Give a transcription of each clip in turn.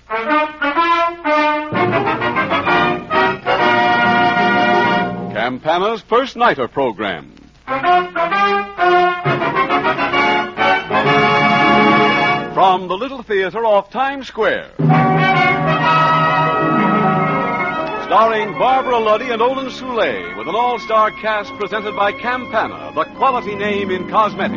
Campana's First Nighter program. From the Little Theater off Times Square. Starring Barbara Luddy and Olin Soule, with an all-star cast presented by Campana, the quality name in cosmetics.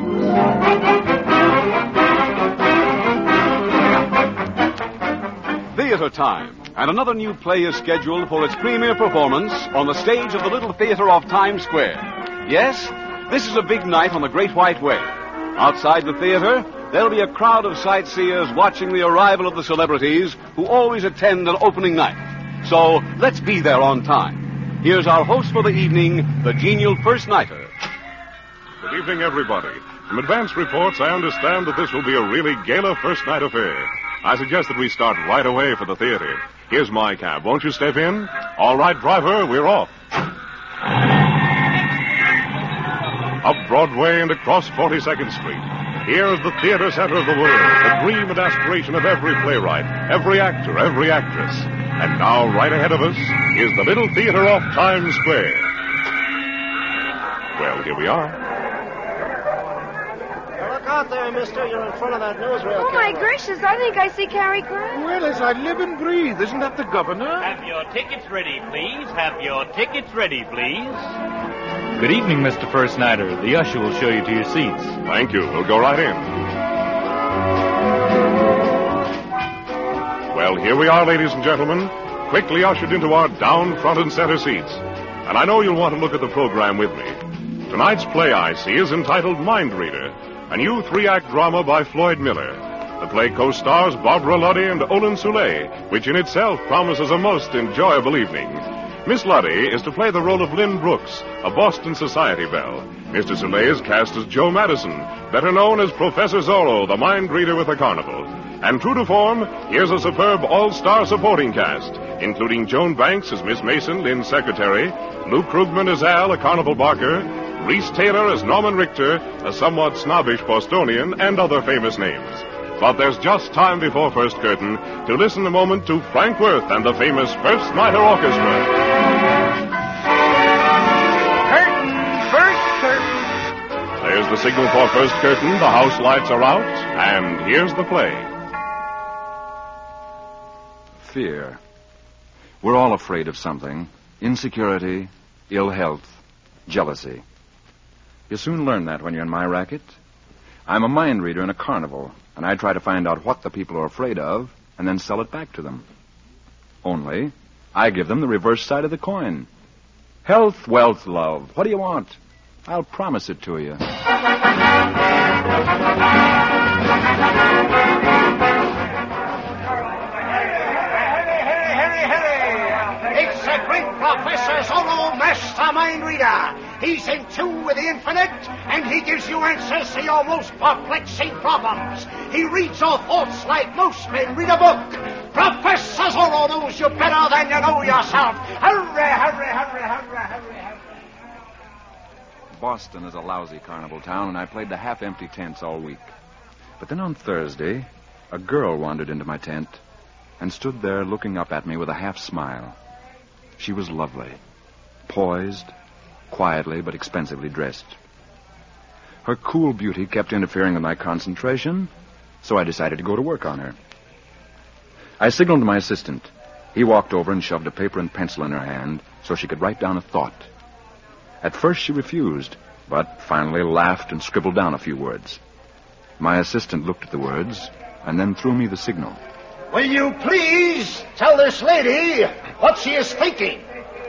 Theater time, and another new play is scheduled for its premiere performance on the stage of the Little Theater off Times Square. Yes, this is a big night on the Great White Way. Outside the theater, there'll be a crowd of sightseers watching the arrival of the celebrities who always attend an opening night. So, let's be there on time. Here's our host for the evening, the genial First Nighter. Good evening, everybody. From advance reports, I understand that this will be a really gala first night affair. I suggest that we start right away for the theater. Here's my cab. Won't you step in? All right, driver, we're off. Up Broadway and across 42nd Street. Here is the theater center of the world, the dream and aspiration of every playwright, every actor, every actress. And now, right ahead of us, is the Little Theater off Times Square. Well, here we are. Look out there, mister. You're in front of that newsreel Oh, my gracious. I think I see Cary Grant. Well, as I live and breathe, isn't that the governor? Have your tickets ready, please. Have your tickets ready, please. Good evening, Mr. First Nighter. The usher will show you to your seats. Thank you. We'll go right in. Well, here we are, ladies and gentlemen, quickly ushered into our down front and center seats. And I know you'll want to look at the program with me. Tonight's play, I see, is entitled Mind Reader, a new three-act drama by Floyd Miller. The play co-stars Barbara Luddy and Olin Soule, which in itself promises a most enjoyable evening. Miss Luddy is to play the role of Lynn Brooks, a Boston society belle. Mr. Soule is cast as Joe Madison, better known as Professor Zorro, the mind reader with the carnival. And true to form, here's a superb all-star supporting cast, including Joan Banks as Miss Mason, Lynn's secretary, Lou Krugman as Al, a carnival barker, Reese Taylor as Norman Richter, a somewhat snobbish Bostonian, and other famous names. But there's just time before first curtain to listen a moment to Frank Worth and the famous First Nighter Orchestra. Curtain! First curtain! There's the signal for first curtain, the house lights are out, and here's the play. Fear. We're all afraid of something. Insecurity, ill health, jealousy. You soon learn that when you're in my racket. I'm a mind reader in a carnival, and I try to find out what the people are afraid of and then sell it back to them. Only, I give them the reverse side of the coin. Health, wealth, love. What do you want? I'll promise it to you. It's a great Professor Zorro, Master Mind Reader. He's in tune with the infinite, and he gives you answers to your most perplexing problems. He reads your thoughts like most men read a book. Professor Zorro knows you better than you know yourself. Hurry, hurry, hurry, hurry, hurry, hurry. Boston is a lousy carnival town, and I played the half-empty tents all week. But then on Thursday, a girl wandered into my tent and stood there looking up at me with a half-smile. She was lovely, poised, quietly but expensively dressed. Her cool beauty kept interfering with my concentration, so I decided to go to work on her. I signaled to my assistant. He walked over and shoved a paper and pencil in her hand so she could write down a thought. At first she refused, but finally laughed and scribbled down a few words. My assistant looked at the words and then threw me the signal. Will you please tell this lady what she is thinking?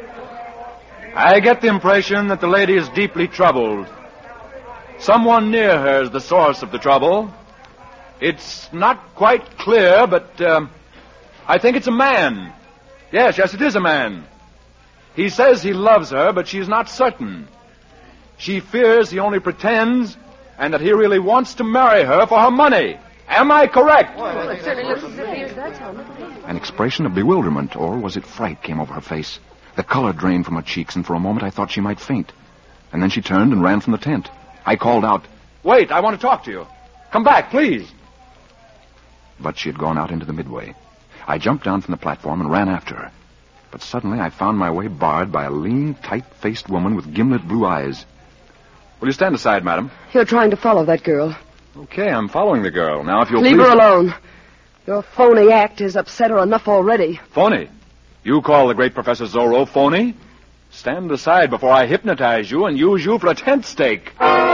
I get the impression that the lady is deeply troubled. Someone near her is the source of the trouble. It's not quite clear, but I think it's a man. Yes, it is a man. He says he loves her, but she's not certain. She fears he only pretends, and that he really wants to marry her for her money. Am I correct? Well, it certainly looks as if he is that, Tom. An expression of bewilderment, or was it fright, came over her face. The color drained from her cheeks, and for a moment I thought she might faint. And then she turned and ran from the tent. I called out, "Wait, I want to talk to you. Come back, please." But she had gone out into the midway. I jumped down from the platform and ran after her. But suddenly I found my way barred by a lean, tight-faced woman with gimlet blue eyes. Will you stand aside, madam? You're trying to follow that girl. Okay, I'm following the girl. Now, if you'll Leave please... her alone. Your phony act has upset her enough already. Phony? You call the great Professor Zorro phony? Stand aside before I hypnotize you and use you for a tent stake.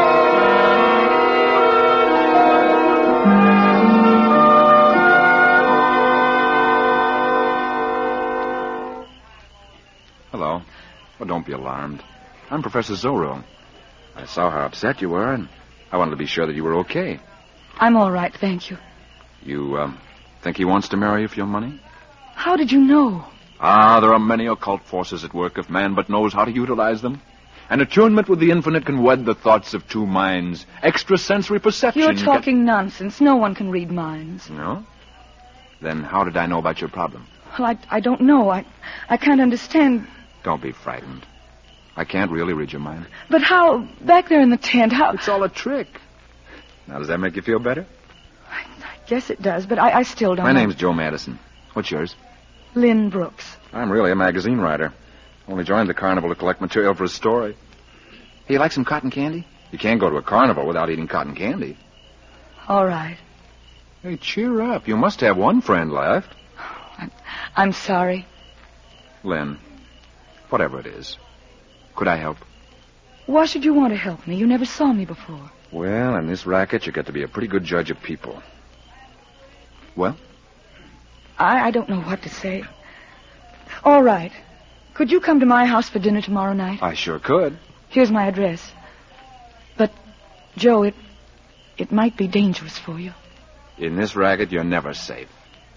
Hello. Well, don't be alarmed. I'm Professor Zorro. I saw how upset you were, and I wanted to be sure that you were okay. I'm all right, thank you. You, think he wants to marry you for your money? How did you know? There are many occult forces at work if man but knows how to utilize them. An attunement with the infinite can wed the thoughts of two minds. Extrasensory perception... You're talking nonsense. No one can read minds. No? Then how did I know about your problem? Well, I don't know. I can't understand. Don't be frightened. I can't really read your mind. But how? Back there in the tent, how... It's all a trick. Now, does that make you feel better? I guess it does, but I still don't My know. name's Joe Madison. What's yours? Lynn Brooks. I'm really a magazine writer. Only joined the carnival to collect material for a story. Hey, you like some cotton candy? You can't go to a carnival without eating cotton candy. All right. Hey, cheer up. You must have one friend left. I'm sorry. Lynn, whatever it is, could I help? Why should you want to help me? You never saw me before. Well, in this racket, you got to be a pretty good judge of people. Well? I don't know what to say. All right. Could you come to my house for dinner tomorrow night? I sure could. Here's my address. But, Joe, it might be dangerous for you. In this racket, you're never safe.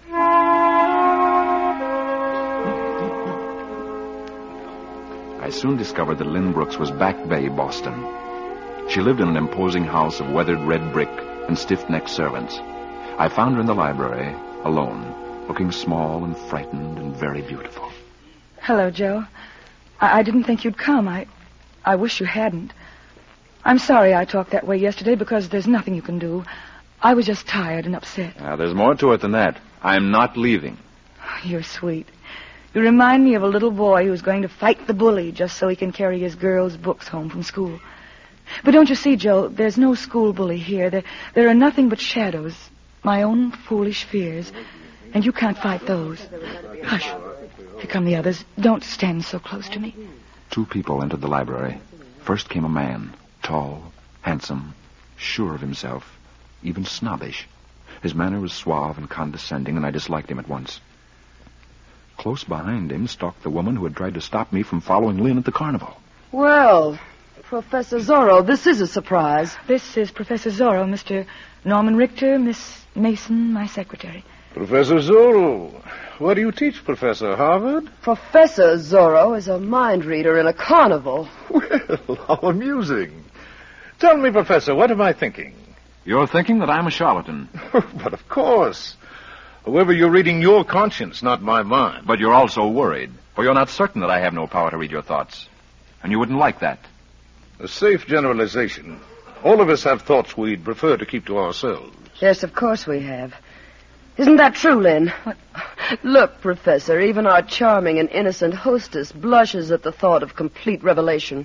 I soon discovered that Lynn Brooks was Back Bay, Boston. She lived in an imposing house of weathered red brick and stiff-necked servants. I found her in the library, alone, looking small and frightened and very beautiful. Hello, Joe. I didn't think you'd come. I wish you hadn't. I'm sorry I talked that way yesterday because there's nothing you can do. I was just tired and upset. There's more to it than that. I'm not leaving. You're sweet. You remind me of a little boy who's going to fight the bully just so he can carry his girls' books home from school. But don't you see, Joe, there's no school bully here. There are nothing but shadows, my own foolish fears, and you can't fight those. Hush. Here come the others. Don't stand so close to me. Two people entered the library. First came a man, tall, handsome, sure of himself, even snobbish. His manner was suave and condescending, and I disliked him at once. Close behind him stalked the woman who had tried to stop me from following Lynn at the carnival. Well, Professor Zorro, this is a surprise. This is Professor Zorro, Mr. Norman Richter, Miss Mason, my secretary. Professor Zorro. What do you teach, Professor? Harvard? Professor Zorro is a mind reader in a carnival. Well, how amusing. Tell me, Professor, what am I thinking? You're thinking that I'm a charlatan. But of course. However, you're reading your conscience, not my mind. But you're also worried, for you're not certain that I have no power to read your thoughts. And you wouldn't like that. A safe generalization. All of us have thoughts we'd prefer to keep to ourselves. Yes, of course we have. Isn't that true, Lynn? Look, Professor, even our charming and innocent hostess blushes at the thought of complete revelation.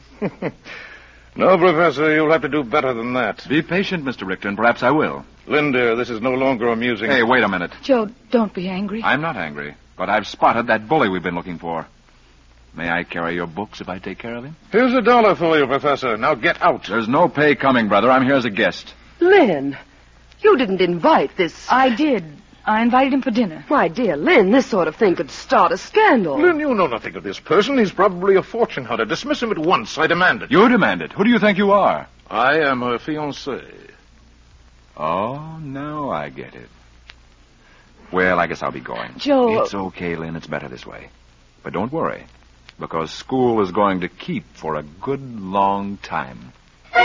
No, Professor, you'll have to do better than that. Be patient, Mr. Richter, and perhaps I will. Linda, this is no longer amusing. Hey, wait a minute. Joe, don't be angry. I'm not angry, but I've spotted that bully we've been looking for. May I carry your books if I take care of him? Here's $1 for you, Professor. Now get out. There's no pay coming, brother. I'm here as a guest. Lynn, you didn't invite this... I did. I invited him for dinner. My dear Lynn, this sort of thing could start a scandal. Lynn, you know nothing of this person. He's probably a fortune hunter. Dismiss him at once. I demand it. You demand it? Who do you think you are? I am her fiancé. Oh, now I get it. Well, I guess I'll be going. Joe... It's okay, Lynn. It's better this way. But don't worry, because school is going to keep for a good long time.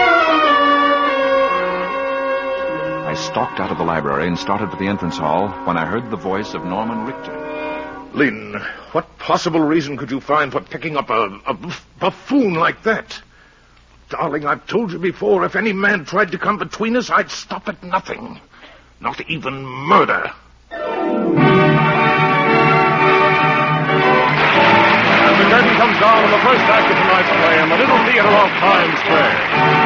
I stalked out of the library and started for the entrance hall when I heard the voice of Norman Richter. Lynn, what possible reason could you find for picking up a buffoon like that? Darling, I've told you before, if any man tried to come between us, I'd stop at nothing. Not even murder. of Times Square.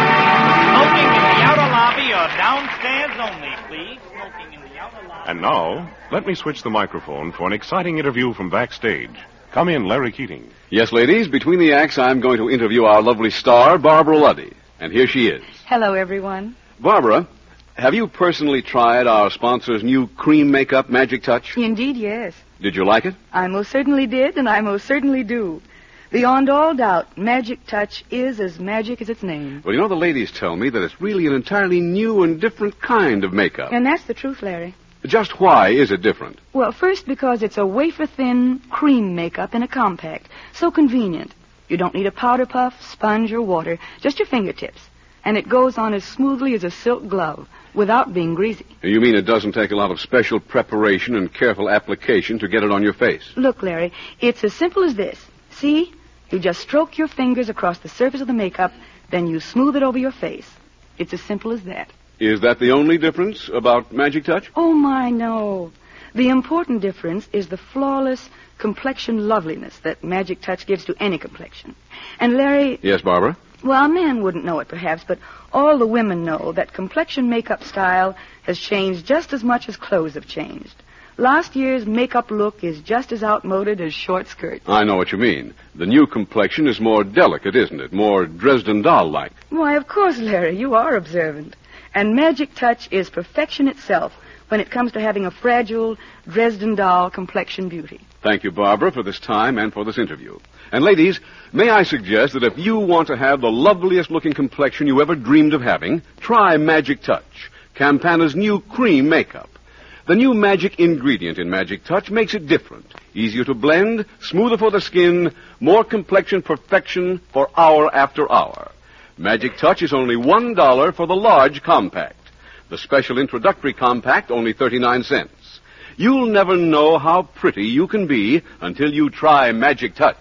Smoking in the outer lobby or downstairs only, please. Smoking in the outer lobby. And now, let me switch the microphone for an exciting interview from backstage. Come in, Larry Keating. Yes, ladies, between the acts, I'm going to interview our lovely star, Barbara Luddy. And here she is. Hello, everyone. Barbara, have you personally tried our sponsor's new cream makeup, Magic Touch? Indeed, yes. Did you like it? I most certainly did, and I most certainly do. Beyond all doubt, Magic Touch is as magic as its name. Well, you know, the ladies tell me that it's really an entirely new and different kind of makeup. And that's the truth, Larry. Just why is it different? Well, first, because it's a wafer-thin cream makeup in a compact. So convenient. You don't need a powder puff, sponge, or water. Just your fingertips. And it goes on as smoothly as a silk glove, without being greasy. You mean it doesn't take a lot of special preparation and careful application to get it on your face? Look, Larry, it's as simple as this. See? You just stroke your fingers across the surface of the makeup, then you smooth it over your face. It's as simple as that. Is that the only difference about Magic Touch? Oh, my, no. The important difference is the flawless complexion loveliness that Magic Touch gives to any complexion. And, Larry... Yes, Barbara? Well, a man wouldn't know it, perhaps, but all the women know that complexion makeup style has changed just as much as clothes have changed. Last year's makeup look is just as outmoded as short skirts. I know what you mean. The new complexion is more delicate, isn't it? More Dresden doll-like. Why, of course, Larry, you are observant. And Magic Touch is perfection itself when it comes to having a fragile Dresden doll complexion beauty. Thank you, Barbara, for this time and for this interview. And ladies, may I suggest that if you want to have the loveliest-looking complexion you ever dreamed of having, try Magic Touch, Campana's new cream makeup. The new magic ingredient in Magic Touch makes it different. Easier to blend, smoother for the skin, more complexion perfection for hour after hour. Magic Touch is only $1 for the large compact. The special introductory compact, only 39 cents. You'll never know how pretty you can be until you try Magic Touch.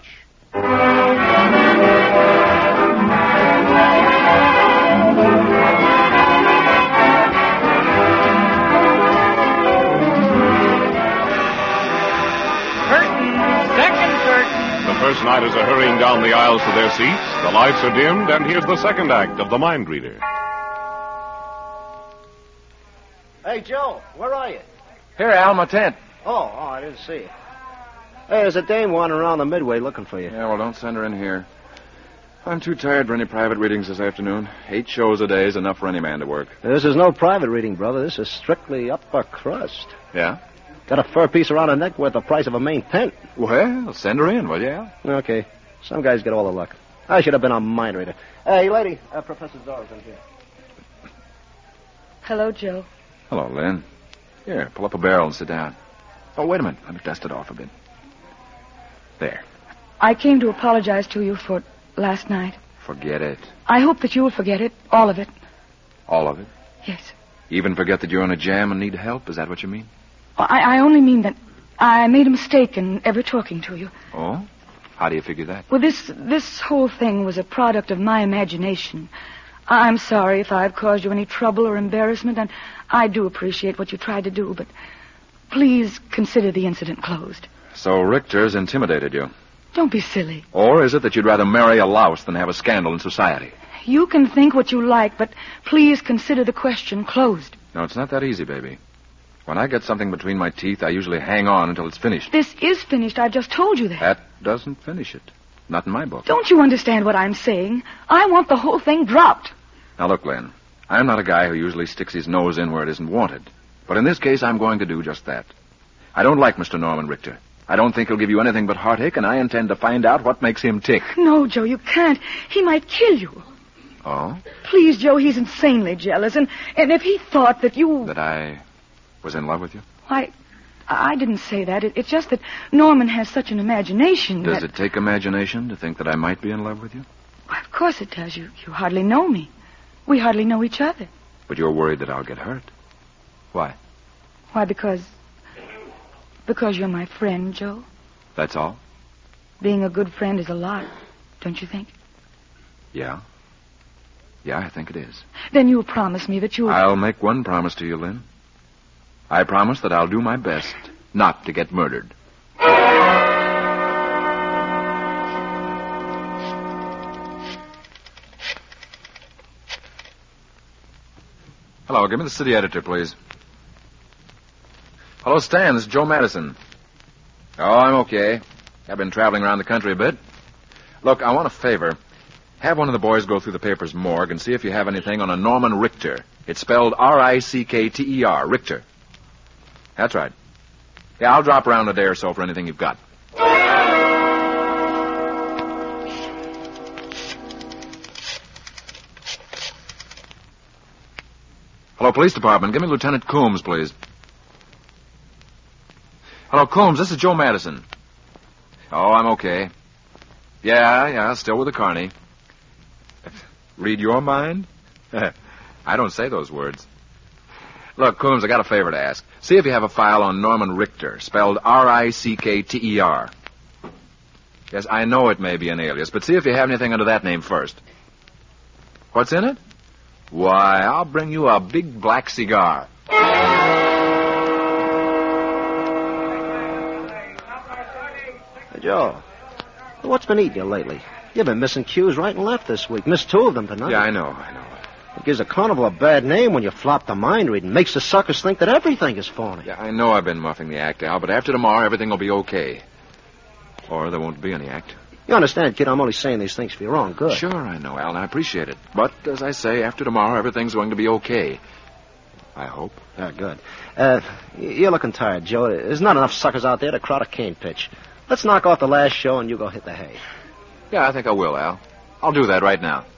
First nighters are hurrying down the aisles to their seats. The lights are dimmed, and here's the second act of The Mind Reader. Hey, Joe, where are you? Here, Al, my tent. Oh, I didn't see you. Hey, there's a dame wandering around the Midway looking for you. Yeah, well, don't send her in here. I'm too tired for any private readings this afternoon. 8 shows a day is enough for any man to work. This is no private reading, brother. This is strictly upper crust. Yeah? Got a fur piece around her neck worth the price of a Maine tent. Well, send her in, will you, Al? Okay. Some guys get all the luck. I should have been a mind reader. Hey, lady, Professor Zor's in here. Hello, Joe. Hello, Lynn. Here, pull up a barrel and sit down. Oh, wait a minute. Let me dust it off a bit. There. I came to apologize to you for last night. Forget it. I hope that you will forget it, all of it. All of it? Yes. Even forget that you're in a jam and need help? Is that what you mean? I only mean that I made a mistake in ever talking to you. Oh? How do you figure that? Well, this whole thing was a product of my imagination. I'm sorry if I've caused you any trouble or embarrassment, and I do appreciate what you tried to do, but please consider the incident closed. So Richter's intimidated you? Don't be silly. Or is it that you'd rather marry a louse than have a scandal in society? You can think what you like, but please consider the question closed. No, it's not that easy, baby. When I get something between my teeth, I usually hang on until it's finished. This is finished. I've just told you that. That doesn't finish it. Not in my book. Don't you understand what I'm saying? I want the whole thing dropped. Now, look, Lynn. I'm not a guy who usually sticks his nose in where it isn't wanted. But in this case, I'm going to do just that. I don't like Mr. Norman Richter. I don't think he'll give you anything but heartache, and I intend to find out what makes him tick. No, Joe, you can't. He might kill you. Oh? Please, Joe, he's insanely jealous, and if he thought that you... That I was in love with you? Why, I didn't say that. It's just that Norman has such an imagination. Does it take imagination to think that I might be in love with you? Why, of course it does. You hardly know me. We hardly know each other. But you're worried that I'll get hurt. Why? Why, because you're my friend, Joe. That's all? Being a good friend is a lot, don't you think? Yeah. Yeah, I think it is. Then you'll promise me that you'll... I'll make one promise to you, Lynn. I promise that I'll do my best not to get murdered. Hello, give me the city editor, please. Hello, Stan. This is Joe Madison. Oh, I'm okay. I've been traveling around the country a bit. Look, I want a favor. Have one of the boys go through the paper's morgue and see if you have anything on a Norman Richter. It's spelled R-I-C-K-T-E-R, Richter. That's right. Yeah, I'll drop around a day or so for anything you've got. Hello, Police Department. Give me Lieutenant Coombs, please. Hello, Coombs. This is Joe Madison. Oh, I'm okay. Yeah, still with the Carney. Read your mind? I don't say those words. Look, Coombs, I got a favor to ask. See if you have a file on Norman Richter, spelled R-I-C-K-T-E-R. Yes, I know it may be an alias, but see if you have anything under that name first. What's in it? Why, I'll bring you a big black cigar. Hey, Joe, what's been eating you lately? You've been missing cues right and left this week. Missed 2 of them tonight. Yeah, I know. It gives a carnival a bad name when you flop the mind reading. Makes the suckers think that everything is phony. Yeah, I know I've been muffing the act, Al, but after tomorrow, everything will be okay. Or there won't be any act. You understand, kid, I'm only saying these things for your own good. Sure, I know, Al, and I appreciate it. But, as I say, after tomorrow, everything's going to be okay. I hope. Good. You're looking tired, Joe. There's not enough suckers out there to crowd a cane pitch. Let's knock off the last show and you go hit the hay. Yeah, I think I will, Al. I'll do that right now.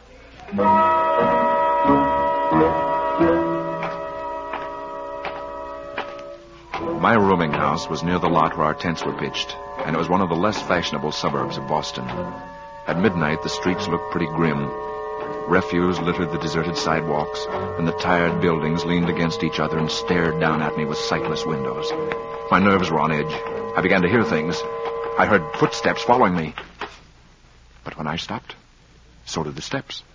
My rooming house was near the lot where our tents were pitched, and it was one of the less fashionable suburbs of Boston. At midnight, the streets looked pretty grim. Refuse littered the deserted sidewalks, and the tired buildings leaned against each other and stared down at me with sightless windows. My nerves were on edge. I began to hear things. I heard footsteps following me. But when I stopped, so did the steps.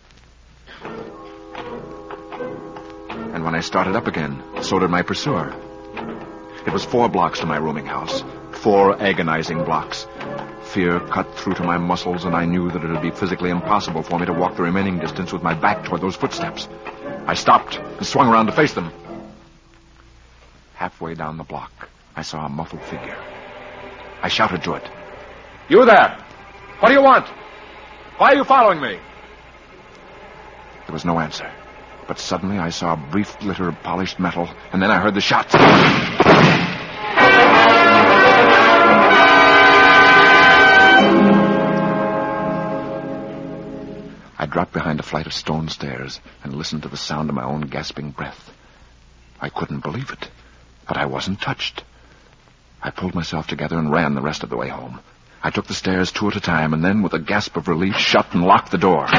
And when I started up again, so did my pursuer. It was 4 blocks to my rooming house. 4 agonizing blocks. Fear cut through to my muscles, and I knew that it would be physically impossible for me to walk the remaining distance with my back toward those footsteps. I stopped and swung around to face them. Halfway down the block, I saw a muffled figure. I shouted to it. "You there! What do you want? Why are you following me?" There was no answer. But suddenly I saw a brief glitter of polished metal, and then I heard the shots. I dropped behind a flight of stone stairs and listened to the sound of my own gasping breath. I couldn't believe it, but I wasn't touched. I pulled myself together and ran the rest of the way home. I took the stairs 2 at a time, and then, with a gasp of relief, shut and locked the door.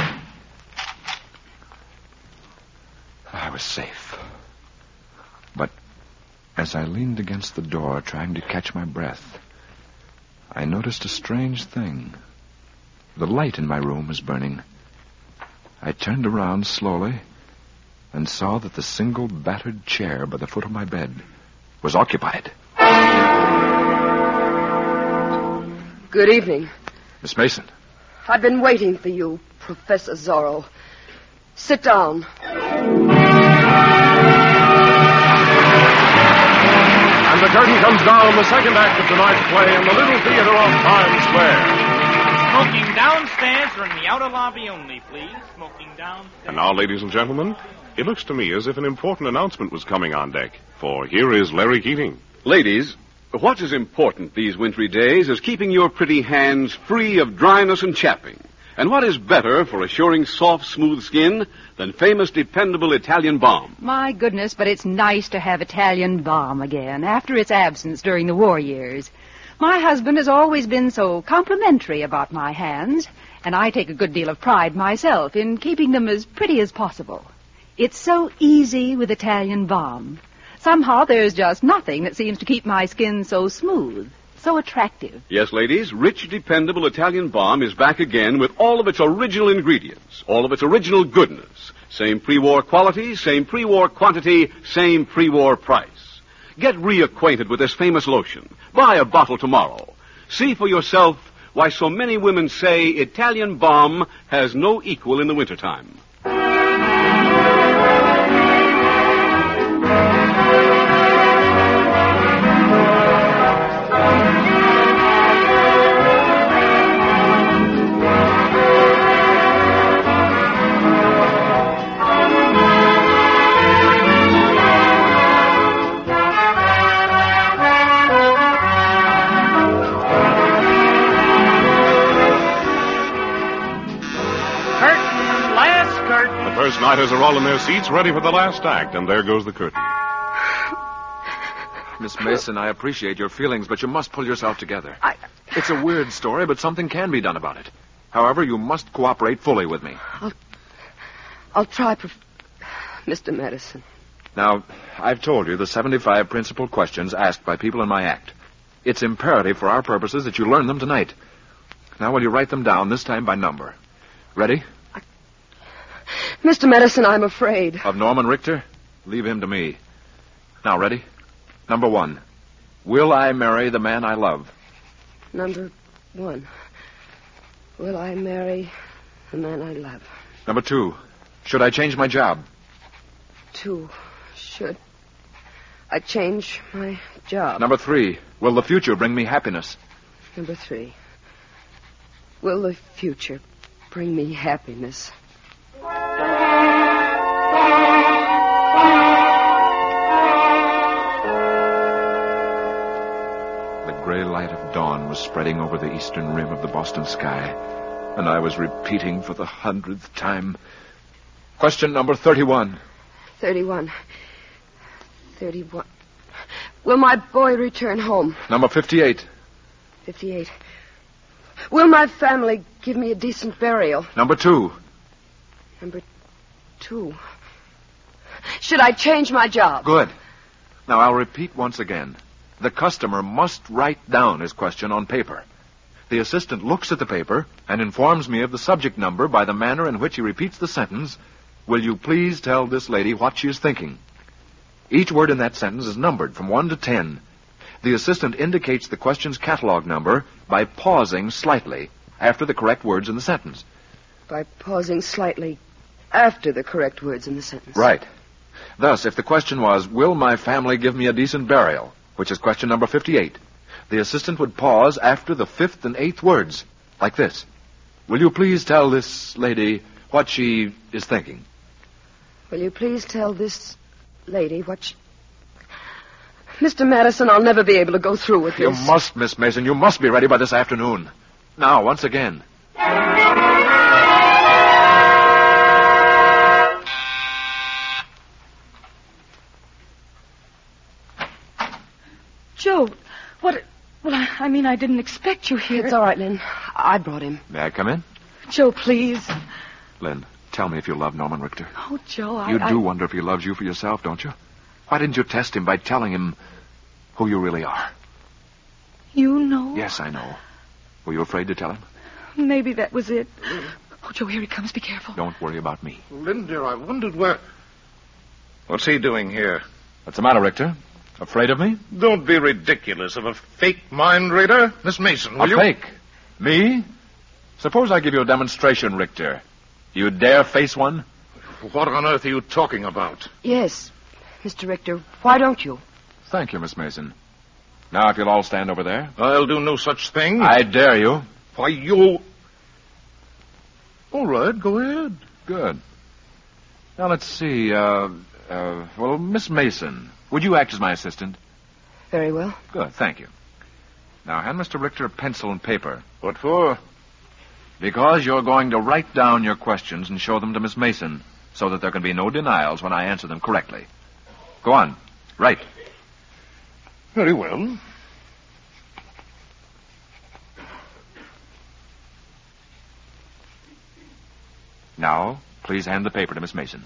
I was safe. But as I leaned against the door, trying to catch my breath, I noticed a strange thing. The light in my room was burning. I turned around slowly and saw that the single battered chair by the foot of my bed was occupied. Good evening. Miss Mason. I've been waiting for you, Professor Zorro. Sit down. And the curtain comes down, the second act of tonight's play in the Little Theater of Times Square. Smoking downstairs or in the outer lobby only, please. Smoking downstairs. And now, ladies and gentlemen, it looks to me as if an important announcement was coming on deck. For here is Larry Keating. Ladies, what is important these wintry days is keeping your pretty hands free of dryness and chapping. And what is better for assuring soft, smooth skin than famous, dependable Italian balm? My goodness, but it's nice to have Italian balm again after its absence during the war years. My husband has always been so complimentary about my hands, and I take a good deal of pride myself in keeping them as pretty as possible. It's so easy with Italian balm. Somehow there's just nothing that seems to keep my skin so smooth, so attractive. Yes, ladies, rich, dependable Italian balm is back again with all of its original ingredients, all of its original goodness. Same pre-war quality, same pre-war quantity, same pre-war price. Get reacquainted with this famous lotion. Buy a bottle tomorrow. See for yourself why so many women say Italian balm has no equal in the wintertime. first-nighters are all in their seats, ready for the last act, and there goes the curtain. Miss Mason, I appreciate your feelings, but you must pull yourself together. It's a weird story, but something can be done about it. However, you must cooperate fully with me. I'll try, Mr. Madison. Now, I've told you the 75 principal questions asked by people in my act. It's imperative for our purposes that you learn them tonight. Now, will you write them down, this time by number? Ready? Mr. Madison, I'm afraid. Of Norman Richter? Leave him to me. Now, ready? Number 1. Will I marry the man I love? Number 1. Will I marry the man I love? Number 2. Should I change my job? 2. Should I change my job? Number 3. Will the future bring me happiness? Number 3. Will the future bring me happiness? The gray light of dawn was spreading over the eastern rim of the Boston sky, and I was repeating for the 100th time. Question number 31. 31. Will my boy return home? Number 58. 58. Will my family give me a decent burial? Number 2. Number 2. Should I change my job? Good. Now, I'll repeat once again. The customer must write down his question on paper. The assistant looks at the paper and informs me of the subject number by the manner in which he repeats the sentence, "Will you please tell this lady what she is thinking?" Each word in that sentence is numbered from 1 to 10. The assistant indicates the question's catalog number by pausing slightly after the correct words in the sentence. By pausing slightly after the correct words in the sentence. Right. Thus, if the question was, "Will my family give me a decent burial?" which is question number 58, the assistant would pause after the 5th and 8th words, like this. "Will you please tell this lady what she is thinking?" Will you please tell this lady what she... Mr. Madison, I'll never be able to go through with this. You must, Miss Mason. You must be ready by this afternoon. Now, once again. Joe, what... Well, I didn't expect you here. It's all right, Lynn. I brought him. May I come in? Joe, please. Lynn, tell me if you love Norman Richter. Oh, Joe, You do wonder if he loves you for yourself, don't you? Why didn't you test him by telling him who you really are? You know? Yes, I know. Were you afraid to tell him? Maybe that was it. Oh, Joe, here he comes. Be careful. Don't worry about me. Lynn, dear, I wondered where... What's he doing here? What's the matter, Richter? Afraid of me? Don't be ridiculous. Of a fake mind reader. Miss Mason, will you... Fake? Me? Suppose I give you a demonstration, Richter. You dare face one? What on earth are you talking about? Yes, Mr. Richter. Why don't you? Thank you, Miss Mason. Now, if you'll all stand over there. I'll do no such thing. I dare you. Why, you... All right, go ahead. Good. Now, let's see. Well, Miss Mason, would you act as my assistant? Very well. Good, thank you. Now, hand Mr. Richter a pencil and paper. What for? Because you're going to write down your questions and show them to Miss Mason, so that there can be no denials when I answer them correctly. Go on. Write. Very well. Now, please hand the paper to Miss Mason.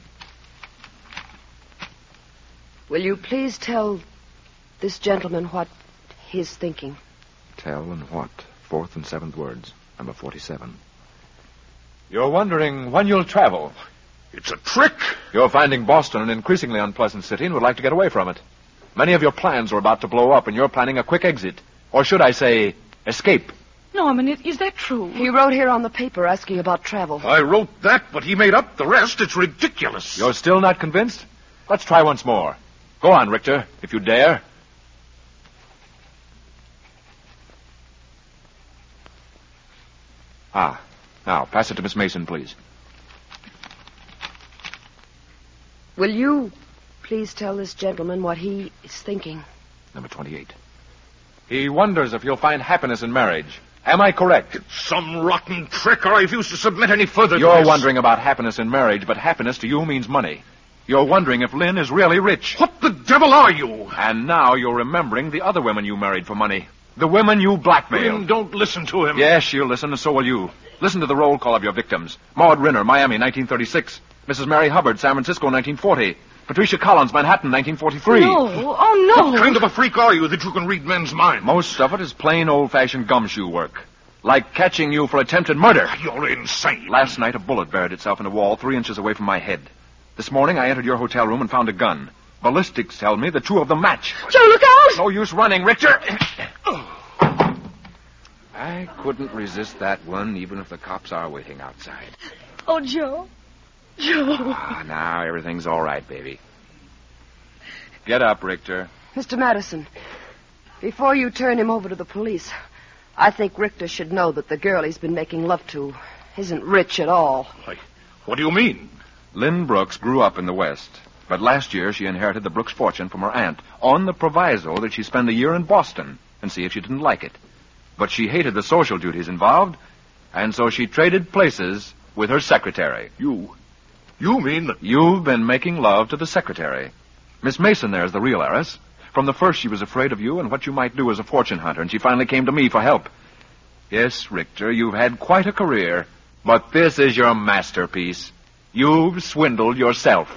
Will you please tell this gentleman what he's thinking? Tell and what? 4th and 7th words. Number 47. You're wondering when you'll travel. It's a trick. You're finding Boston an increasingly unpleasant city and would like to get away from it. Many of your plans are about to blow up, and you're planning a quick exit. Or should I say, escape. Norman, is that true? He wrote here on the paper asking about travel. I wrote that, but he made up the rest. It's ridiculous. You're still not convinced? Let's try once more. Go on, Richter, if you dare. Now, pass it to Miss Mason, please. Will you please tell this gentleman what he is thinking? Number 28. He wonders if you'll find happiness in marriage. Am I correct? It's some rotten trick, or I refuse to submit any further to You're this. wondering about happiness in marriage, but happiness to you means money. You're wondering if Lynn is really rich. What the devil are you? And now you're remembering the other women you married for money. The women you blackmailed. Lynn, don't listen to him. Yes, she'll listen, and so will you. Listen to the roll call of your victims. Maud Rinner, Miami, 1936. Mrs. Mary Hubbard, San Francisco, 1940. Patricia Collins, Manhattan, 1943. No. Oh, no. What kind of a freak are you that you can read men's minds? Most of it is plain old-fashioned gumshoe work. Like catching you for attempted murder. You're insane. Last night, a bullet buried itself in a wall 3 inches away from my head. This morning, I entered your hotel room and found a gun. Ballistics tell me the two of them match. Joe, look out! No use running, Richter. I couldn't resist that one, even if the cops are waiting outside. Oh, Joe. Joe. Now everything's all right, baby. Get up, Richter. Mr. Madison, before you turn him over to the police, I think Richter should know that the girl he's been making love to isn't rich at all. What do you mean? Lynn Brooks grew up in the West, but last year she inherited the Brooks fortune from her aunt on the proviso that she spend a year in Boston and see if she didn't like it. But she hated the social duties involved, and so she traded places with her secretary. You mean that... You've been making love to the secretary. Miss Mason there is the real heiress. From the first she was afraid of you and what you might do as a fortune hunter, and she finally came to me for help. Yes, Richter, you've had quite a career, but this is your masterpiece. You've swindled yourself.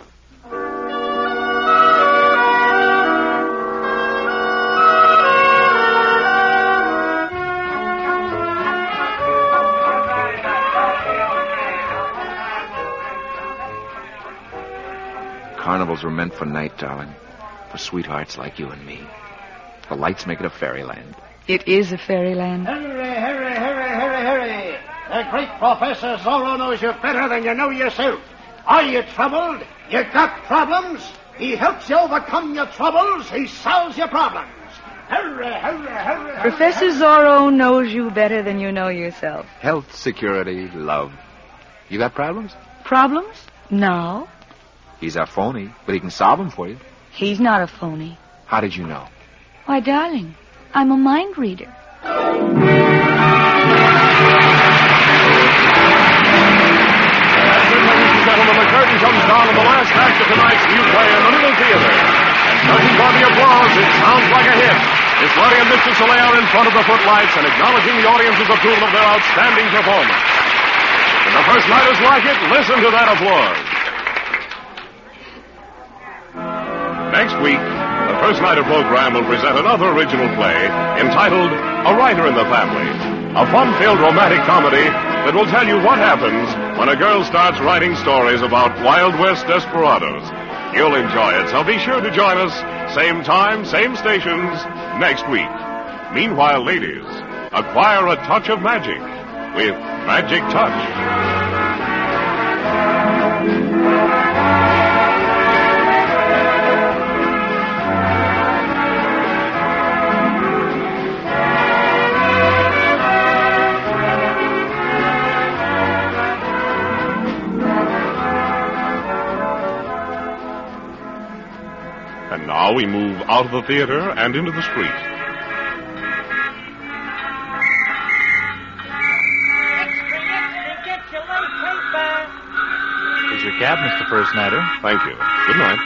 Carnivals were meant for night, darling. For sweethearts like you and me. The lights make it a fairyland. It is a fairyland. Hurry. The great Professor Zorro knows you better than you know yourself. Are you troubled? You got problems? He helps you overcome your troubles. He solves your problems. Hurry. Professor Zorro knows you better than you know yourself. Health, security, love. You got problems? Problems? No. He's a phony, but he can solve them for you. He's not a phony. How did you know? Why, darling, I'm a mind reader. Gentlemen, the curtain comes down on the last act of tonight's new play in the Little Theater. And judging by the applause, it sounds like a hit. Miss Letty and Mr. Soleil are in front of the footlights and acknowledging the audience's approval of their outstanding performance. If the first nighters like it, listen to that applause. Next week, the First Nighter program will present another original play entitled A Writer in the Family, a fun-filled romantic comedy that will tell you what happens when a girl starts writing stories about Wild West desperados. You'll enjoy it, so be sure to join us, same time, same stations, next week. Meanwhile, ladies, acquire a touch of magic with Magic Touch. And now we move out of the theater and into the street. Extra, get your late paper. Here's your cab, Mr. First Nighter. Thank you. Good night.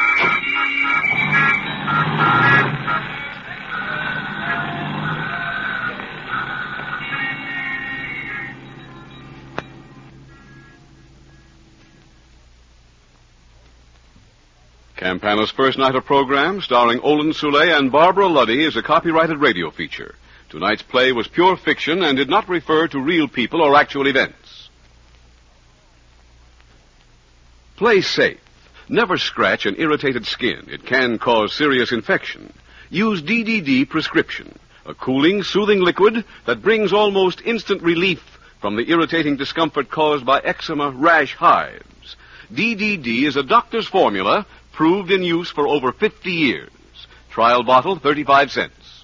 Campana's First Nighter program, starring Olin Soule and Barbara Luddy, is a copyrighted radio feature. Tonight's play was pure fiction and did not refer to real people or actual events. Play safe. Never scratch an irritated skin. It can cause serious infection. Use DDD prescription, a cooling, soothing liquid that brings almost instant relief from the irritating discomfort caused by eczema, rash, hives. DDD is a doctor's formula proved in use for over 50 years. Trial bottle, 35 cents.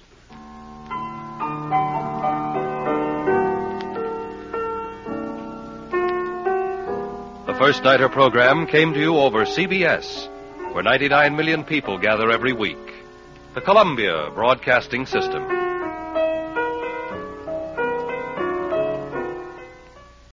The First Nighter program came to you over CBS, where 99 million people gather every week. The Columbia Broadcasting System.